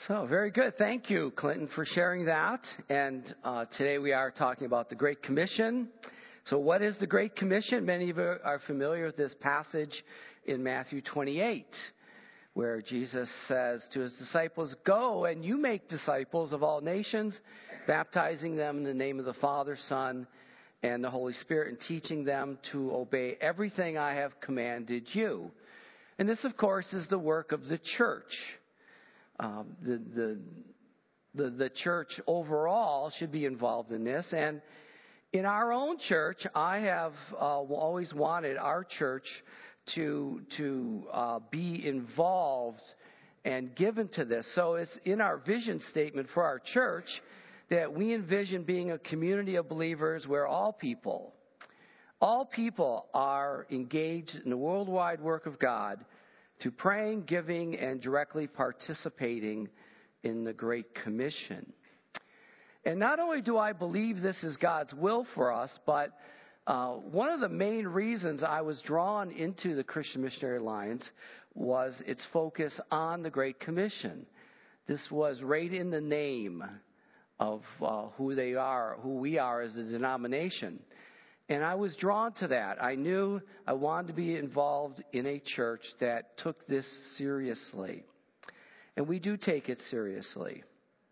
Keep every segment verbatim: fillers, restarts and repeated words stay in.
So, very good. Thank you, Clinton, for sharing that. And uh, today we are talking about the Great Commission. So what is the Great Commission? Many of you are familiar with this passage in Matthew twenty-eight, where Jesus says to his disciples, "Go and you make disciples of all nations, baptizing them in the name of the Father, Son, and the Holy Spirit, and teaching them to obey everything I have commanded you." And this, of course, is the work of the church. Um, the, the, the, the church overall should be involved in this. And in our own church, I have uh, always wanted our church to, to uh, be involved and given to this. So it's in our vision statement for our church that we envision being a community of believers where all people, all people are engaged in the worldwide work of God, to praying, giving, and directly participating in the Great Commission. And not only do I believe this is God's will for us, but uh, one of the main reasons I was drawn into the Christian Missionary Alliance was its focus on the Great Commission. This was right in the name of uh, who they are, who we are as a denomination. And I was drawn to that. I knew I wanted to be involved in a church that took this seriously. And we do take it seriously.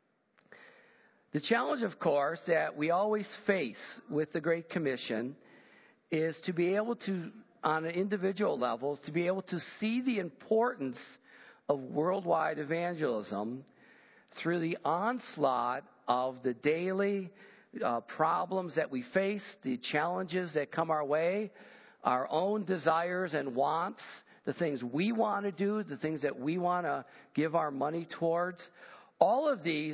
The challenge, of course, that we always face with the Great Commission is to be able to, on an individual level, to be able to see the importance of worldwide evangelism through the onslaught of the daily Uh, problems that we face, the challenges that come our way, our own desires and wants, the things we want to do, the things that we want to give our money towards. All of these,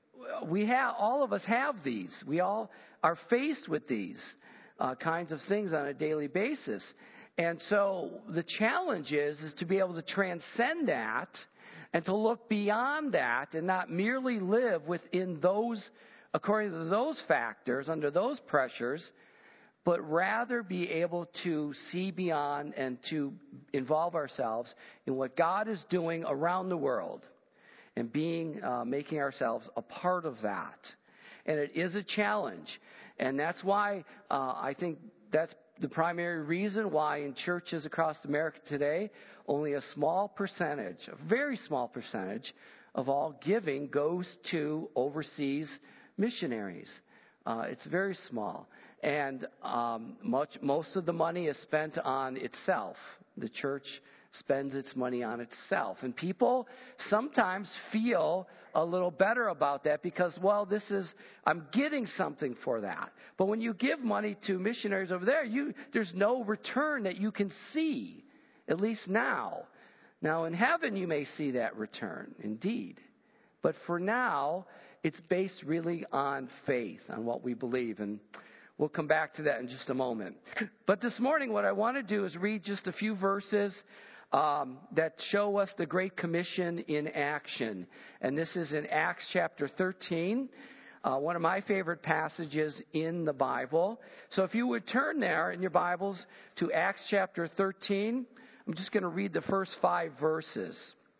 we have, all of us have these. We all are faced with these uh, kinds of things on a daily basis. And so the challenge is, is to be able to transcend that and to look beyond that and not merely live within those according to those factors, under those pressures, but rather be able to see beyond and to involve ourselves in what God is doing around the world and being, uh, making ourselves a part of that. And it is a challenge. And that's why uh, I think that's the primary reason why in churches across America today, only a small percentage, a very small percentage of all giving goes to overseas missionaries. Uh, it's very small. And um, much, most of the money is spent on itself. The church spends its money on itself. And people sometimes feel a little better about that because, well, this is, I'm getting something for that. But when you give money to missionaries over there, you, there's no return that you can see, at least now. Now, in heaven, you may see that return, indeed. But for now, it's based really on faith, on what we believe. And we'll come back to that in just a moment. But this morning, what I want to do is read just a few verses um, that show us the Great Commission in action. And this is in Acts chapter thirteen, uh, one of my favorite passages in the Bible. So if you would turn there in your Bibles to Acts chapter thirteen, I'm just going to read the first five verses.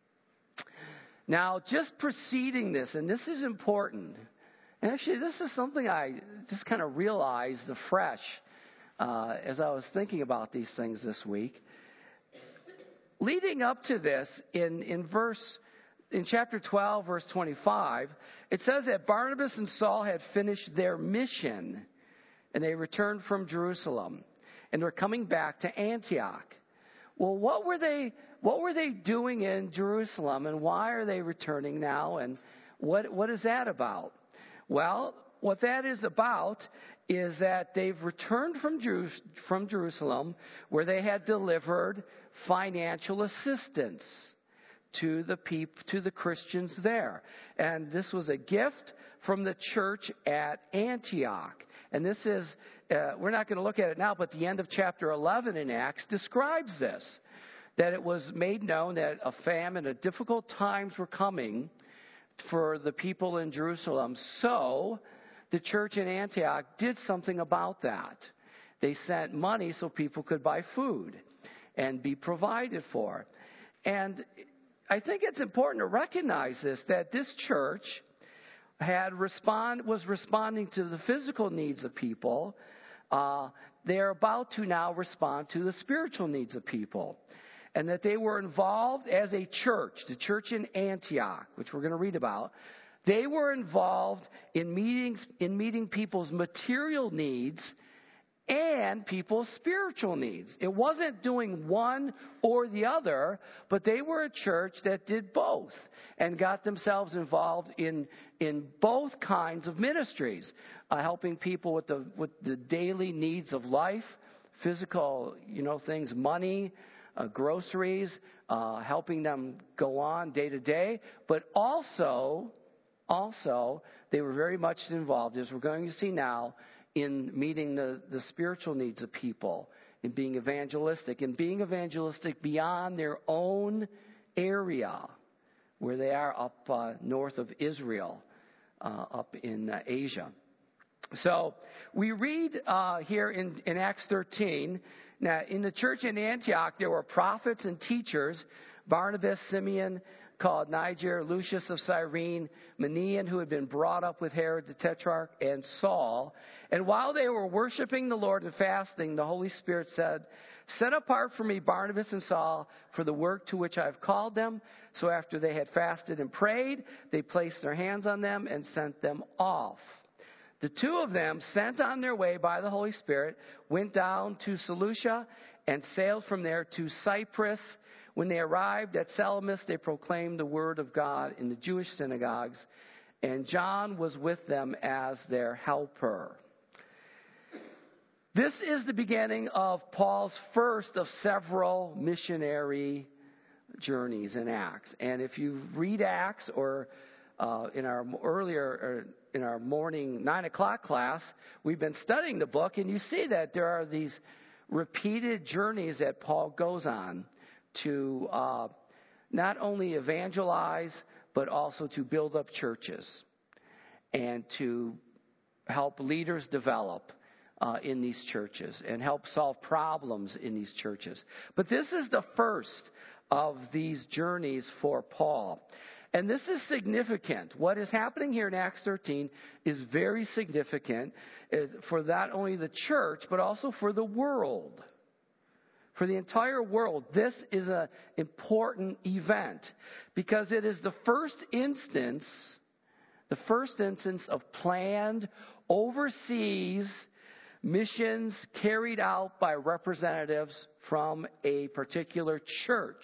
Now, just preceding this, and this is important, and actually this is something I just kind of realized afresh uh, as I was thinking about these things this week. Leading up to this, in, in verse, in chapter twelve, verse twenty-five, it says that Barnabas and Saul had finished their mission, and they returned from Jerusalem, and were coming back to Antioch. Well, what were they... What were they doing in Jerusalem, and why are they returning now, and what what is that about? Well, what that is about is that they've returned from Jeru- from Jerusalem, where they had delivered financial assistance to the peop- to the Christians there. And this was a gift from the church at Antioch. And this is, uh, we're not going to look at it now, but the end of chapter eleven in Acts describes this. That it was made known that a famine, a difficult times were coming for the people in Jerusalem. So the church in Antioch did something about that. They sent money so people could buy food and be provided for. And I think it's important to recognize this, that this church had respond was responding to the physical needs of people. Uh, they're about to now respond to the spiritual needs of people. And that they were involved as a church, the church in Antioch, which we're going to read about. They were involved in meetings, in meeting people's material needs and people's spiritual needs. It wasn't doing one or the other, but they were a church that did both and got themselves involved in in both kinds of ministries, uh, helping people with the with the daily needs of life, physical, you know, things, money, uh, groceries, uh, helping them go on day to day, but also, also they were very much involved, as we're going to see now, in meeting the, the spiritual needs of people, in being evangelistic, and being evangelistic beyond their own area, where they are up uh, north of Israel, uh, up in uh, Asia. So we read uh, here in, in Acts thirteen, now in the church in Antioch there were prophets and teachers, Barnabas, Simeon, called Niger, Lucius of Cyrene, Manaen, who had been brought up with Herod the Tetrarch, and Saul. And while they were worshiping the Lord and fasting, the Holy Spirit said, "Set apart for me Barnabas and Saul for the work to which I have called them." So after they had fasted and prayed, they placed their hands on them and sent them off. The two of them, sent on their way by the Holy Spirit, went down to Seleucia and sailed from there to Cyprus. When they arrived at Salamis, they proclaimed the word of God in the Jewish synagogues, and John was with them as their helper. This is the beginning of Paul's first of several missionary journeys in Acts. And if you read Acts, or uh, in our earlier, or in our morning nine o'clock class, we've been studying the book, and you see that there are these repeated journeys that Paul goes on to uh, not only evangelize, but also to build up churches and to help leaders develop uh, in these churches and help solve problems in these churches. But this is the first of these journeys for Paul. And this is significant. What is happening here in Acts thirteen is very significant for not only the church, but also for the world. For the entire world, this is an important event because it is the first instance, the first instance of planned overseas missions carried out by representatives from a particular church,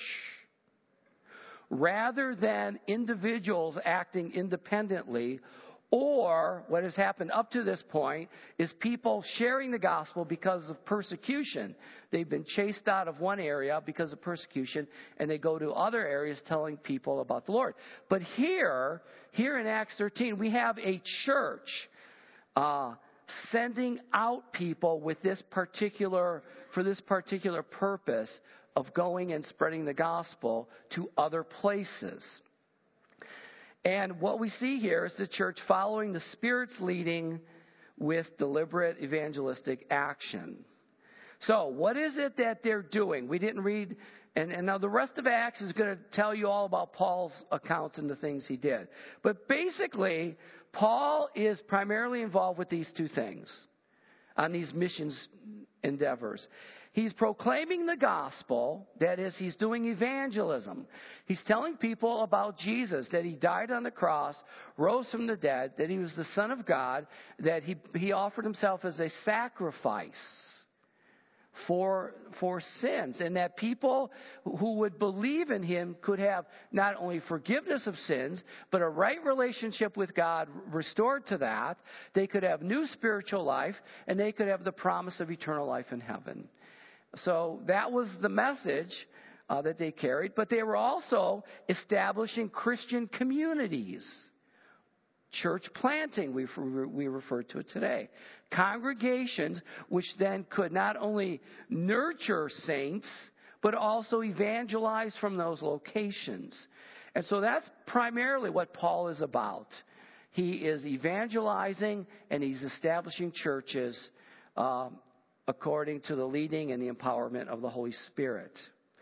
rather than individuals acting independently. Or what has happened up to this point is people sharing the gospel because of persecution. They've been chased out of one area because of persecution, and they go to other areas telling people about the Lord. But here, here in Acts thirteen, we have a church uh, sending out people with this particular, for this particular purpose of going and spreading the gospel to other places. And what we see here is the church following the Spirit's leading with deliberate evangelistic action. So, what is it that they're doing? We didn't read, and, and now the rest of Acts is going to tell you all about Paul's accounts and the things he did. But basically, Paul is primarily involved with these two things on these missions endeavors. He's proclaiming the gospel, that is, he's doing evangelism. He's telling people about Jesus, that he died on the cross, rose from the dead, that he was the Son of God, that he, he offered himself as a sacrifice for, for sins, and that people who would believe in him could have not only forgiveness of sins, but a right relationship with God restored to that. They could have new spiritual life, and they could have the promise of eternal life in heaven. So that was the message uh, that they carried. But they were also establishing Christian communities. Church planting, we, we refer to it today. Congregations which then could not only nurture saints, but also evangelize from those locations. And so that's primarily what Paul is about. He is evangelizing and he's establishing churches um, according to the leading and the empowerment of the Holy Spirit.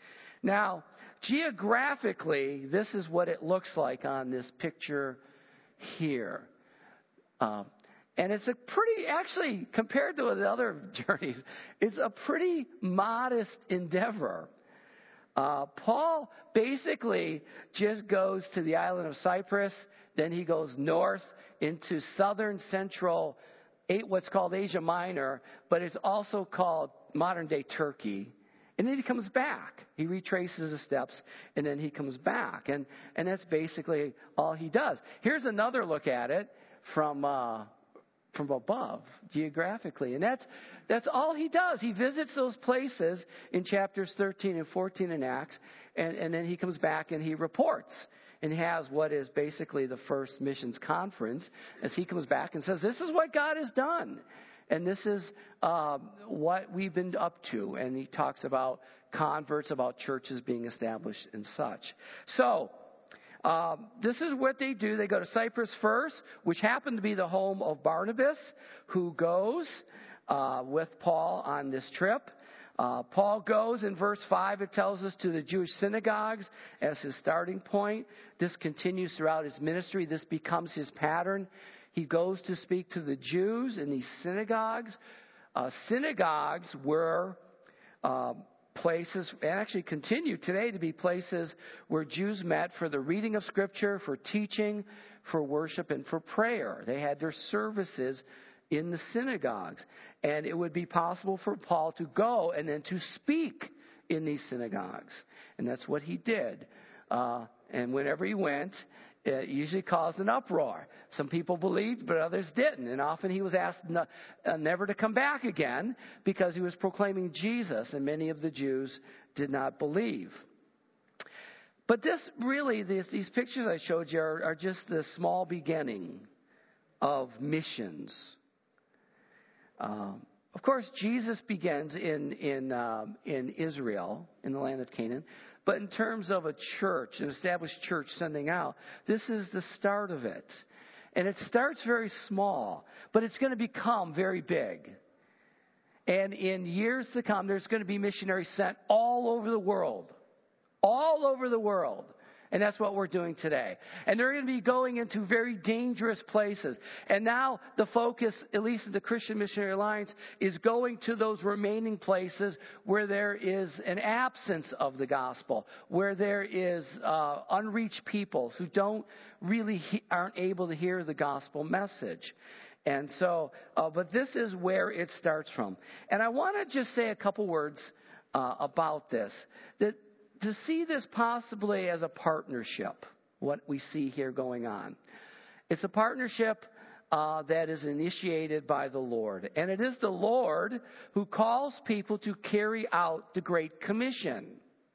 Now, geographically, this is what it looks like on this picture here. Um, and it's a pretty, actually, compared to the other journeys, it's a pretty modest endeavor. Uh, Paul basically just goes to the island of Cyprus, then he goes north into southern central, what's called Asia Minor, but it's also called modern-day Turkey. And then he comes back. He retraces his steps, and then he comes back. And, and that's basically all he does. Here's another look at it from uh, from above, geographically. And that's that's all he does. He visits those places in chapters thirteen and fourteen in Acts, and, and then he comes back and he reports. And has what is basically the first missions conference as he comes back and says, this is what God has done. And this is uh, what we've been up to. And he talks about converts, about churches being established and such. So, um, this is what they do. They go to Cyprus first, which happened to be the home of Barnabas, who goes uh, with Paul on this trip. Uh, Paul goes in verse five, it tells us, to the Jewish synagogues as his starting point. This continues throughout his ministry. This becomes his pattern. He goes to speak to the Jews in these synagogues. Uh, synagogues were uh, places, and actually continue today to be places where Jews met for the reading of Scripture, for teaching, for worship, and for prayer. They had their services in the synagogues. And it would be possible for Paul to go and then to speak in these synagogues. And that's what he did. Uh, and whenever he went, it usually caused an uproar. Some people believed, but others didn't. And often he was asked no, uh, never to come back again because he was proclaiming Jesus, and many of the Jews did not believe. But this really, these, these pictures I showed you are, are just the small beginning of missions. Um, of course, Jesus begins in in um, in Israel, in the land of Canaan. But in terms of a church, an established church sending out, this is the start of it. And it starts very small, but it's going to become very big. And in years to come, there's going to be missionaries sent all over the world. All over the world. And that's what we're doing today. And they're going to be going into very dangerous places. And now the focus, at least in the Christian Missionary Alliance, is going to those remaining places where there is an absence of the gospel, where there is uh, unreached people who don't really he- aren't able to hear the gospel message. And so, uh, but this is where it starts from. And I want to just say a couple words uh, about this. That to see this possibly as a partnership, what we see here going on. It's a partnership uh, that is initiated by the Lord. And it is the Lord who calls people to carry out the Great Commission.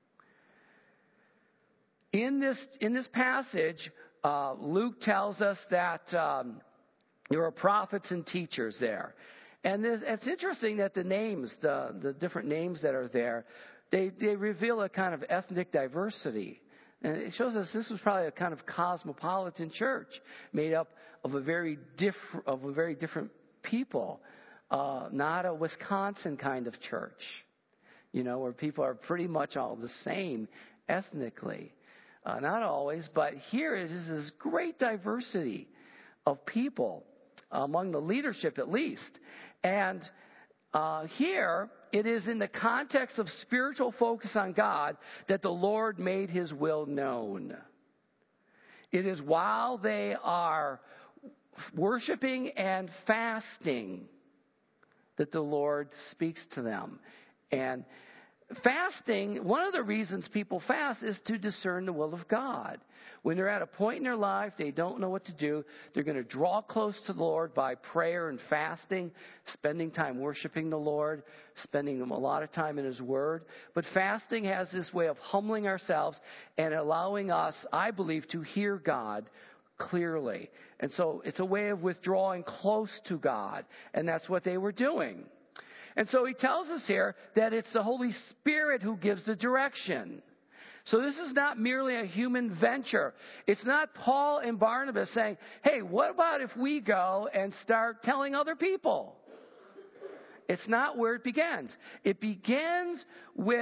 In this, in this passage, uh, Luke tells us that um, there are prophets and teachers there. And this, it's interesting that the names, the, the different names that are there, They, they reveal a kind of ethnic diversity. And it shows us this was probably a kind of cosmopolitan church made up of a very diff- of a very different people. Uh, not a Wisconsin kind of church, you know, where people are pretty much all the same ethnically. Uh, not always, but here it is this great diversity of people among the leadership at least. And uh, here, it is in the context of spiritual focus on God that the Lord made His will known. It is while they are worshiping and fasting that the Lord speaks to them. And fasting, one of the reasons people fast is to discern the will of God. When they're at a point in their life, they don't know what to do. They're going to draw close to the Lord by prayer and fasting, spending time worshiping the Lord, spending a lot of time in His Word. But fasting has this way of humbling ourselves and allowing us, I believe, to hear God clearly. And so it's a way of withdrawing close to God. And that's what they were doing. And so he tells us here that it's the Holy Spirit who gives the direction. So this is not merely a human venture. It's not Paul and Barnabas saying, hey, what about if we go and start telling other people? It's not where it begins. It begins with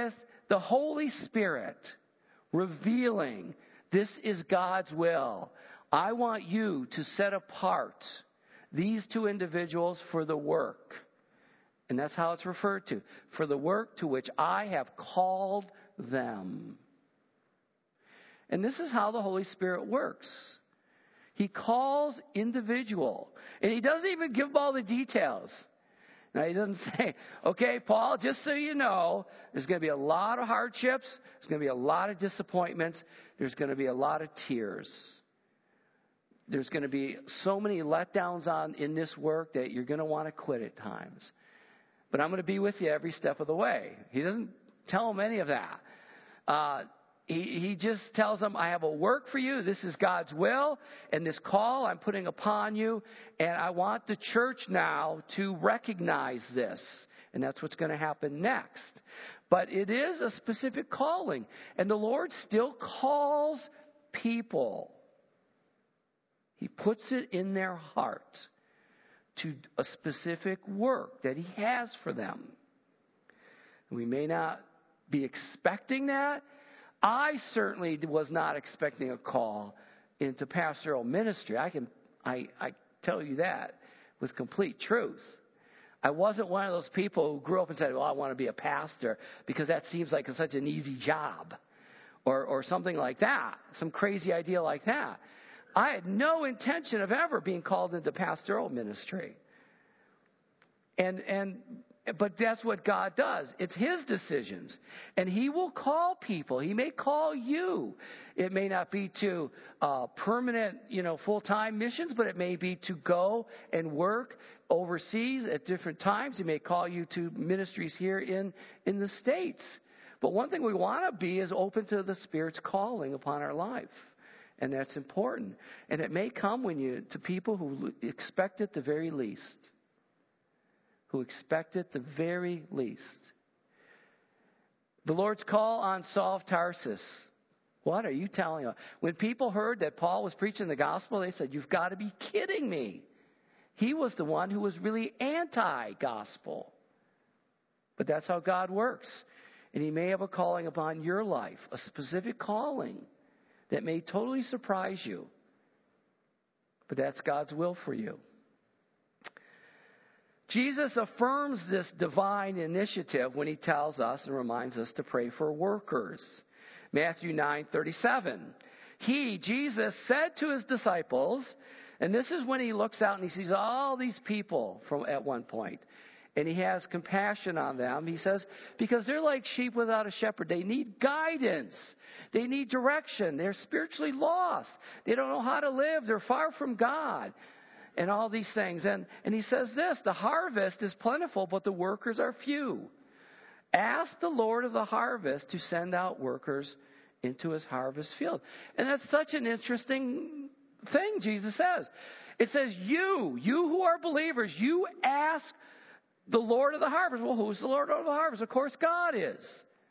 the Holy Spirit revealing this is God's will. I want you to set apart these two individuals for the work. And that's how it's referred to. For the work to which I have called them. And this is how the Holy Spirit works. He calls individual. And he doesn't even give them all the details. Now, he doesn't say, okay, Paul, just so you know, there's going to be a lot of hardships. There's going to be a lot of disappointments. There's going to be a lot of tears. There's going to be so many letdowns on in this work that you're going to want to quit at times. But I'm going to be with you every step of the way. He doesn't tell them any of that. Uh, he, he just tells them, I have a work for you. This is God's will. And this call I'm putting upon you. And I want the church now to recognize this. And that's what's going to happen next. But it is a specific calling. And the Lord still calls people. He puts it in their heart to a specific work that he has for them. We may not be expecting that. I certainly was not expecting a call into pastoral ministry. I can I, I tell you that with complete truth. I wasn't one of those people who grew up and said, well, I want to be a pastor because that seems like such an easy job or, or something like that, some crazy idea like that. I had no intention of ever being called into pastoral ministry. And and but that's what God does. It's his decisions. And he will call people. He may call you. It may not be to uh, permanent, you know, full-time missions, but it may be to go and work overseas at different times. He may call you to ministries here in, in the States. But one thing we want to be is open to the Spirit's calling upon our life. And that's important. And it may come when you to people who expect it the very least. Who expect it the very least. The Lord's call on Saul of Tarsus. What are you telling us? When people heard that Paul was preaching the gospel, they said, you've got to be kidding me. He was the one who was really anti-gospel. But that's how God works. And he may have a calling upon your life, a specific calling that may totally surprise you. But that's God's will for you. Jesus affirms this divine initiative when he tells us and reminds us to pray for workers. Matthew nine thirty-seven. He, Jesus, said to his disciples, and this is when he looks out and he sees all these people from at one point, and he has compassion on them. He says, because they're like sheep without a shepherd. They need guidance. They need direction. They're spiritually lost. They don't know how to live. They're far from God. And all these things. And, and he says this, the harvest is plentiful, but the workers are few. Ask the Lord of the harvest to send out workers into his harvest field. And that's such an interesting thing Jesus says. It says you, you who are believers, you ask the Lord of the harvest. Well, who's the Lord of the harvest? Of course, God is.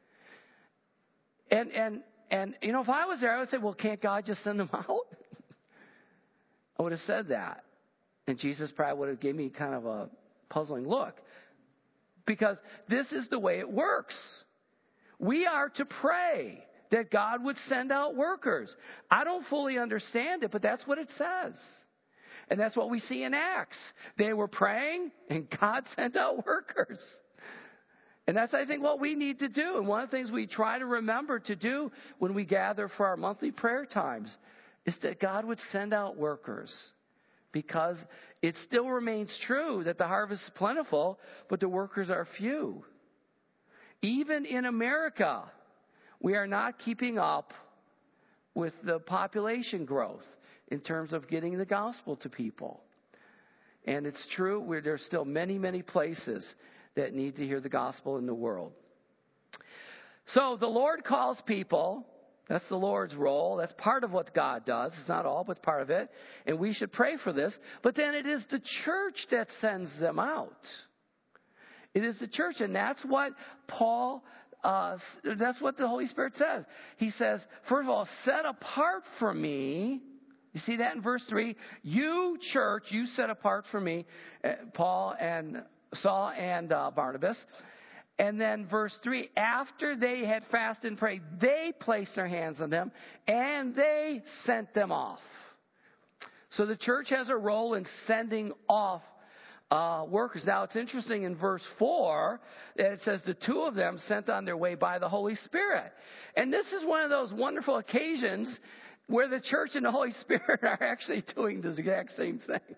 And, and, and you know, if I was there, I would say, well, can't God just send them out? I would have said that. And Jesus probably would have given me kind of a puzzling look. Because this is the way it works. We are to pray that God would send out workers. I don't fully understand it, but that's what it says. And that's what we see in Acts. They were praying, and God sent out workers. And that's, I think, what we need to do. And one of the things we try to remember to do when we gather for our monthly prayer times is that God would send out workers. Because it still remains true that the harvest is plentiful, but the workers are few. Even in America, we are not keeping up with the population growth in terms of getting the gospel to people. And it's true, where there's still many, many places that need to hear the gospel in the world. So the Lord calls people. That's the Lord's role. That's part of what God does. It's not all, but part of it. And we should pray for this. But then it is the church that sends them out. It is the church. And that's what Paul, uh, that's what the Holy Spirit says. He says, first of all, set apart for me. You see that in verse three? You, church, you set apart for me, uh, Paul and Saul and uh, Barnabas. And then verse three, after they had fasted and prayed, they placed their hands on them and they sent them off. So the church has a role in sending off uh, workers. Now it's interesting in verse four that it says the two of them sent on their way by the Holy Spirit. And this is one of those wonderful occasions where the church and the Holy Spirit are actually doing the exact same thing.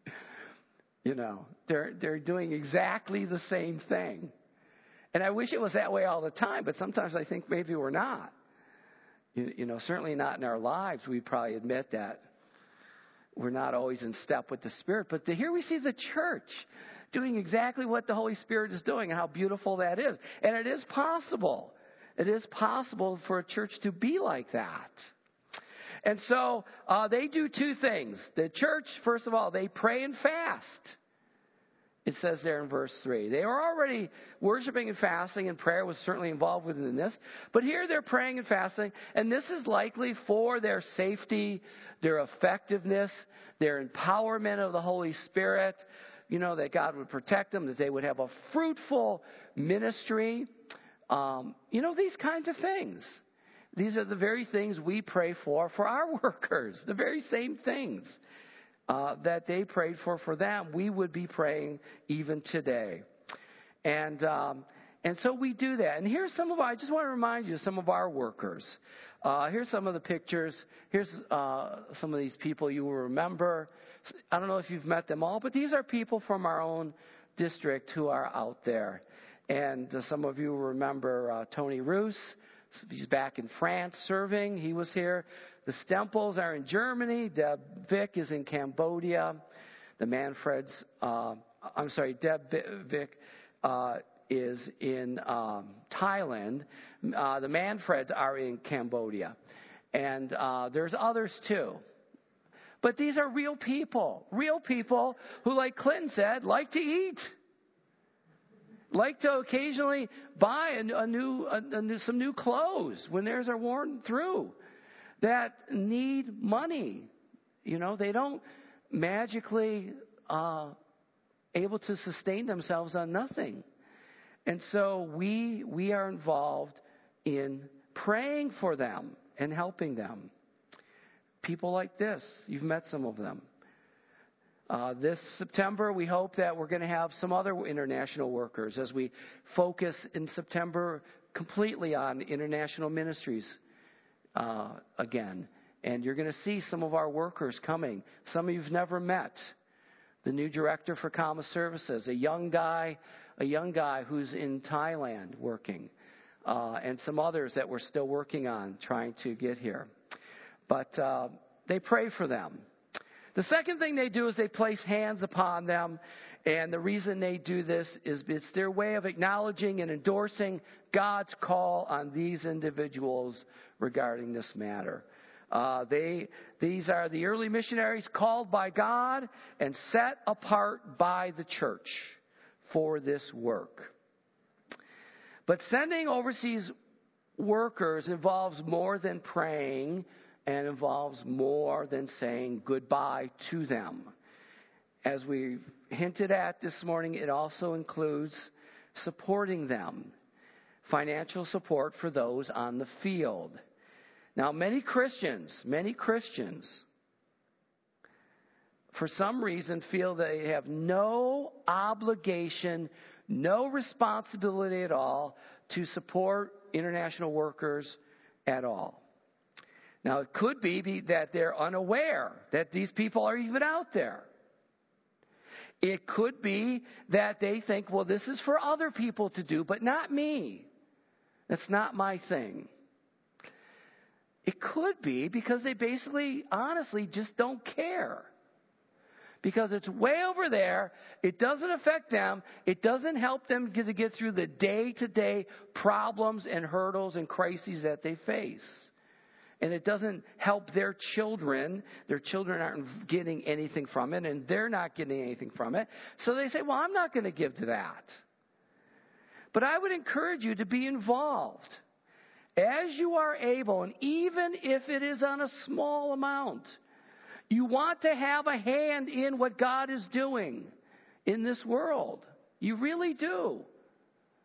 You know, they're they're doing exactly the same thing. And I wish it was that way all the time, but sometimes I think maybe we're not. You, you know, certainly not in our lives. We probably admit that we're not always in step with the Spirit. But to, here we see the church doing exactly what the Holy Spirit is doing and how beautiful that is. And it is possible. It is possible for a church to be like that. And so uh, they do two things. The church, first of all, they pray and fast. It says there in verse three. They were already worshiping and fasting, and prayer was certainly involved within this. But here they're praying and fasting, and this is likely for their safety, their effectiveness, their empowerment of the Holy Spirit, you know, that God would protect them, that they would have a fruitful ministry. Um, you know, these kinds of things. These are the very things we pray for for our workers, the very same things uh, that they prayed for for them. We would be praying even today. And um, and so we do that. And here's some of our, I just want to remind you of some of our workers. Uh, here's some of the pictures. Here's uh, some of these people you will remember. I don't know if you've met them all, but these are people from our own district who are out there. And uh, some of you will remember uh, Tony Roos. He's back in France serving. He was here. The Stempels are in Germany. Deb Vick is in Cambodia. The Manfreds, uh, I'm sorry, Deb Vick uh, is in um, Thailand. Uh, the Manfreds are in Cambodia. And uh, there's others too. But these are real people. Real people who, like Clinton said, like to eat. Like to occasionally buy a, a, new, a, a new, some new clothes when theirs are worn through. That need money. You know, they don't magically uh, able to sustain themselves on nothing. And so we we are involved in praying for them and helping them. People like this, you've met some of them. Uh, this September, we hope that we're going to have some other international workers as we focus in September completely on international ministries uh, again. And you're going to see some of our workers coming. Some of you've never met. The new director for Common Services, a young guy, a young guy who's in Thailand working, uh, and some others that we're still working on trying to get here. But uh, they pray for them. The second thing they do is they place hands upon them, and the reason they do this is it's their way of acknowledging and endorsing God's call on these individuals regarding this matter. Uh, they, these are the early missionaries called by God and set apart by the church for this work. But sending overseas workers involves more than praying and involves more than saying goodbye to them. As we hinted at this morning, it also includes supporting them, financial support for those on the field. Now, many Christians, many Christians, for some reason, feel they have no obligation, no responsibility at all to support international workers at all. Now, it could be that they're unaware that these people are even out there. It could be that they think, well, this is for other people to do, but not me. That's not my thing. It could be because they basically, honestly, just don't care. Because it's way over there. It doesn't affect them. It doesn't help them get to get through the day-to-day problems and hurdles and crises that they face. And it doesn't help their children. Their children aren't getting anything from it, and they're not getting anything from it. So they say, well, I'm not going to give to that. But I would encourage you to be involved as you are able, and even if it is on a small amount. You want to have a hand in what God is doing in this world. You really do.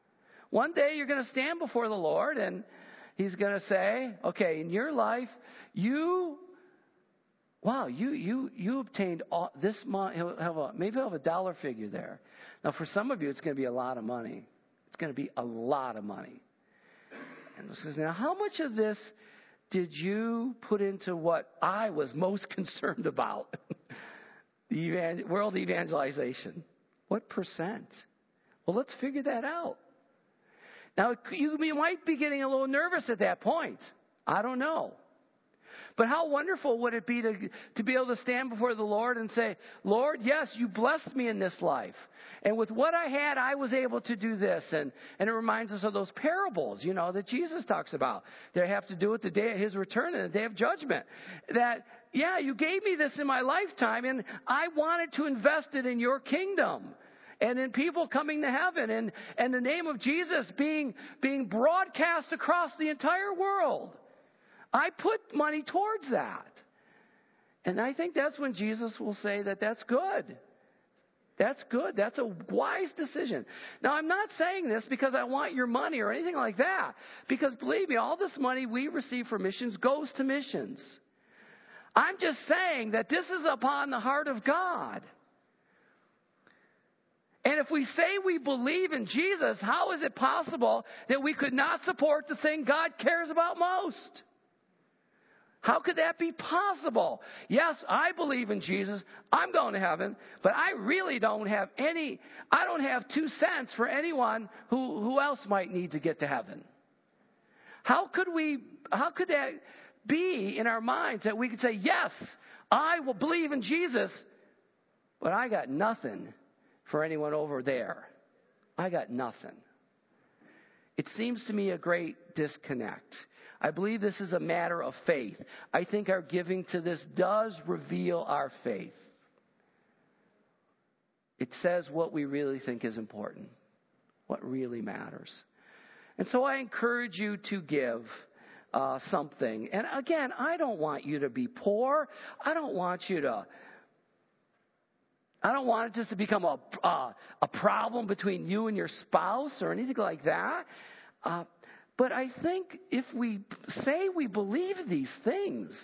One day you're going to stand before the Lord and He's going to say, okay, in your life, you, wow, you you you obtained all, this month. He'll have a, maybe he'll have a dollar figure there. Now, for some of you, it's going to be a lot of money. It's going to be a lot of money. And he says, now, how much of this did you put into what I was most concerned about? The evan- world evangelization. What percent? Well, let's figure that out. Now, you, you might be getting a little nervous at that point. I don't know. But how wonderful would it be to, to be able to stand before the Lord and say, Lord, yes, you blessed me in this life. And with what I had, I was able to do this. And, and it reminds us of those parables, you know, that Jesus talks about. They have to do with the day of His return and the day of judgment. That, yeah, you gave me this in my lifetime, and I wanted to invest it in your kingdom. And in people coming to heaven, and, and the name of Jesus being, being broadcast across the entire world. I put money towards that. And I think that's when Jesus will say that that's good. That's good. That's a wise decision. Now, I'm not saying this because I want your money or anything like that. Because believe me, all this money we receive for missions goes to missions. I'm just saying that this is upon the heart of God. And if we say we believe in Jesus, how is it possible that we could not support the thing God cares about most? How could that be possible? Yes, I believe in Jesus. I'm going to heaven, but I really don't have any, I don't have two cents for anyone who, who else might need to get to heaven. How could we, how could that be in our minds that we could say, yes, I will believe in Jesus, but I got nothing for anyone over there. I got nothing. It seems to me a great disconnect. I believe this is a matter of faith. I think our giving to this does reveal our faith. It says what we really think is important, what really matters. And so I encourage you to give uh, something. And again, I don't want you to be poor. I don't want you to I don't want it just to become a, uh, a problem between you and your spouse or anything like that. Uh, but I think if we say we believe these things,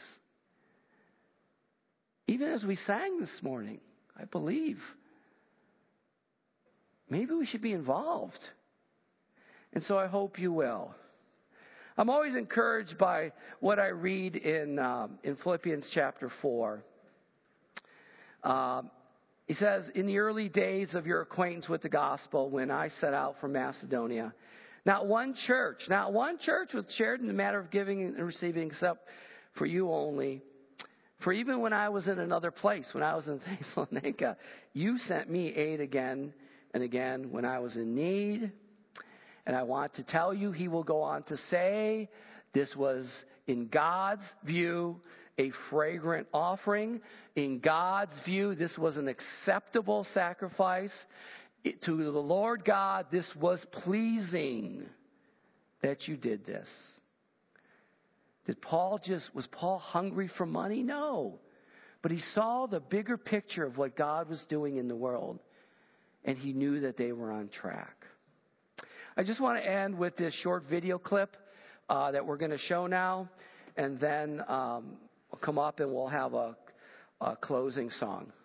even as we sang this morning, I believe, maybe we should be involved. And so I hope you will. I'm always encouraged by what I read in, um, in Philippians chapter four. Um, He says, in the early days of your acquaintance with the gospel, when I set out from Macedonia, not one church, not one church was shared in the matter of giving and receiving except for you only. For even when I was in another place, when I was in Thessalonica, you sent me aid again and again when I was in need. And I want to tell you, he will go on to say, this was in God's view a fragrant offering. In God's view, this was an acceptable sacrifice. It, to the Lord God, this was pleasing that you did this. Did Paul just, was Paul hungry for money? No. But he saw the bigger picture of what God was doing in the world, and he knew that they were on track. I just want to end with this short video clip uh, that we're going to show now, and then um, we'll come up and we'll have a, a closing song.